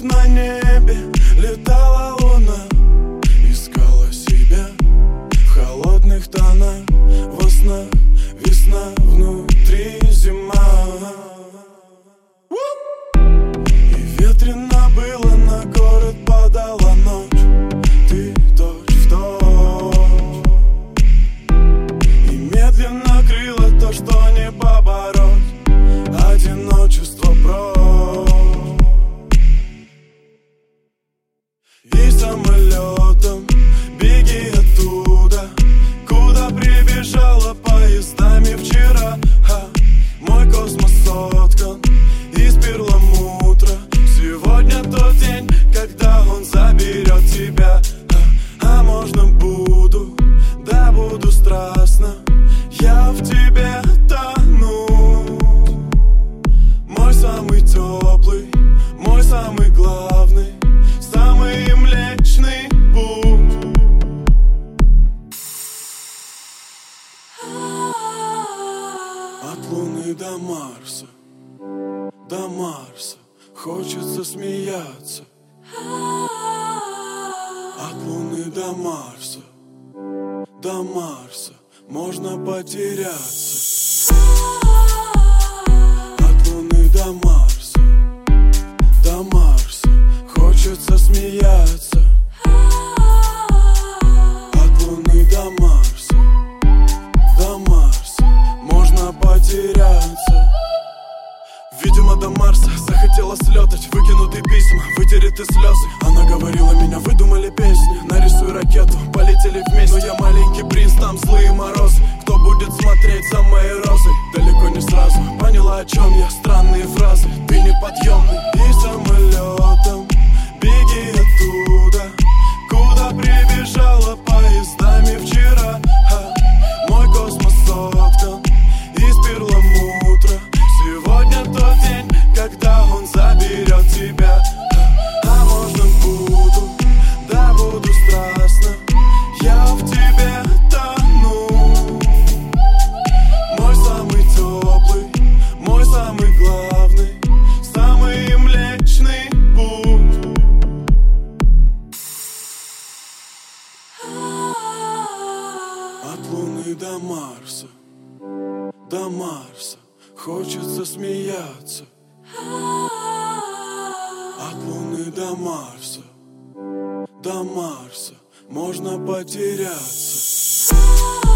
на небе летала луна, искала себя в холодных тонах. Во снах весна, внутри зима. И ветрено было, на город падала ночь. Ты точь в точь. И медленно крыло то, что не побороть. Одиночество прочь. И самолетом беги оттуда, куда прибежала поездами вчера. Мой космос соткан из перламутра. Сегодня тот день, когда он заберет тебя. А можно буду, да буду страстно я в тебе тону. Мой самый теплый, мой самый главный, самый млечный путь. От Луны до Марса, до Марса хочется смеяться. От Луны до Марса, до Марса можно потеряться. От Луны до Марса, до Марса хочется смеяться. От Луны до Марса, до Марса можно потеряться. Видимо, до Марса захотела слетать, выкинутые письма, вытереть и слезы. Она говорила, меня выдумали песни, нарисуй ракету, полетели вместе. Но я маленький принц, там злые морозы. Кто будет смотреть за моей розой? Далеко не сразу поняла, о чем я, странные фразы. Ты неподъемный. И самолетом беги оттуда, куда прибежала поездами вчера. Мой космос соткан из перламутра. Сегодня тот день, когда он заберет тебя. А можно буду, да буду страстно я в тебе тону. Мой самый теплый, мой самый главный, самый млечный путь. От Луны до Марса, до Марса хочется смеяться. От Луны до Марса, до Марса можно потеряться.